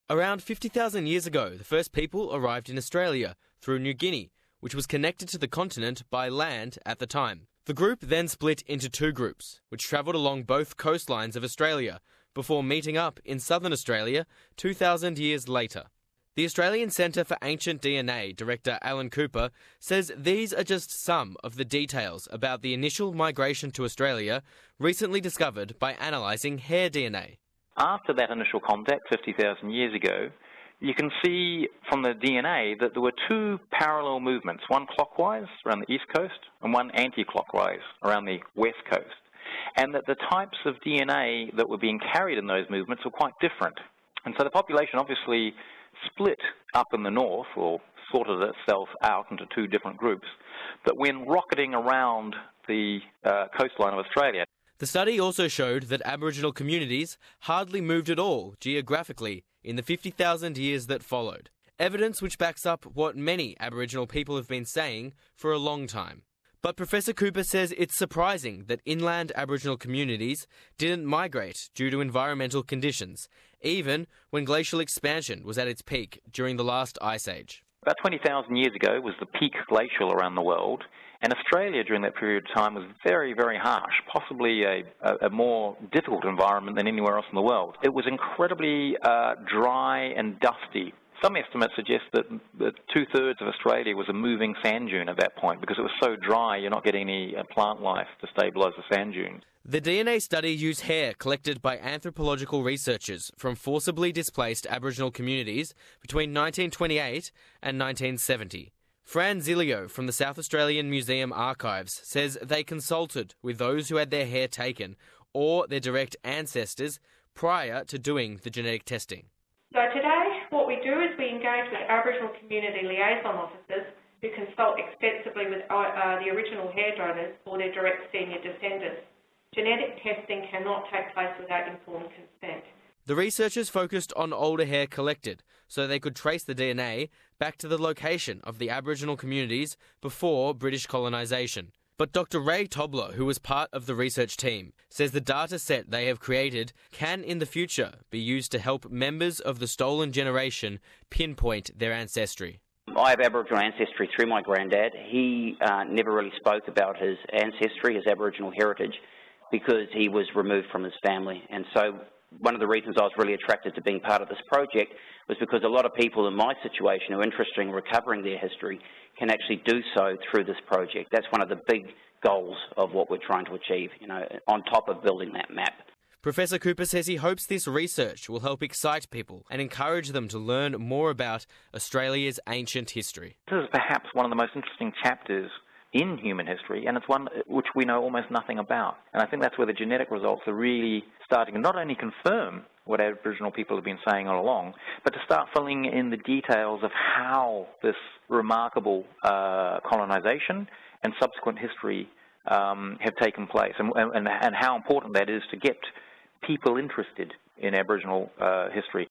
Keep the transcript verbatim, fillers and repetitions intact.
Around fifty thousand years ago, the first people arrived in Australia through New Guinea, which was connected to the continent by land at the time. The group then split into two groups, which travelled along both coastlines of Australia before meeting up in southern Australia two thousand years later. The Australian Centre for Ancient D N A director Alan Cooper says these are just some of the details about the initial migration to Australia recently discovered by analysing hair D N A. After that initial contact fifty thousand years ago, you can see from the D N A that there were two parallel movements, one clockwise around the east coast and one anti-clockwise around the west coast, and that the types of D N A that were being carried in those movements were quite different. And so the population obviously split up in the north, or sorted itself out into two different groups, but when rocketing around the uh, coastline of Australia. The study also showed that Aboriginal communities hardly moved at all geographically in the fifty thousand years that followed, evidence which backs up what many Aboriginal people have been saying for a long time. But Professor Cooper says it's surprising that inland Aboriginal communities didn't migrate due to environmental conditions, even when glacial expansion was at its peak during the last ice age. About twenty thousand years ago was the peak glacial around the world, and Australia during that period of time was very, very harsh, possibly a, a, a more difficult environment than anywhere else in the world. It was incredibly uh, dry and dusty. Some estimates suggest that, that two-thirds of Australia was a moving sand dune at that point. Because it was so dry, you're not getting any uh, plant life to stabilise the sand dunes. The D N A study used hair collected by anthropological researchers from forcibly displaced Aboriginal communities between nineteen twenty-eight and nineteen seventy. Fran Zilio from the South Australian Museum Archives says they consulted with those who had their hair taken or their direct ancestors prior to doing the genetic testing. So today, what we do is we engage with Aboriginal community liaison officers who consult extensively with uh, the original hair donors or their direct senior descendants. Genetic testing cannot take place without informed consent. The researchers focused on older hair collected so they could trace the D N A back to the location of the Aboriginal communities before British colonisation. But Doctor Ray Tobler, who was part of the research team, says the data set they have created can in the future be used to help members of the stolen generation pinpoint their ancestry. I have Aboriginal ancestry through my granddad. He uh, never really spoke about his ancestry, his Aboriginal heritage, because he was removed from his family. And so one of the reasons I was really attracted to being part of this project was because a lot of people in my situation who are interested in recovering their history can actually do so through this project. That's one of the big goals of what we're trying to achieve, you know, on top of building that map. Professor Cooper says he hopes this research will help excite people and encourage them to learn more about Australia's ancient history. This is perhaps one of the most interesting chapters in human history, and it's one which we know almost nothing about. And I think that's where the genetic results are really starting to not only confirm what Aboriginal people have been saying all along, but to start filling in the details of how this remarkable uh, colonisation and subsequent history um, have taken place, and, and, and how important that is to get people interested in Aboriginal uh, history.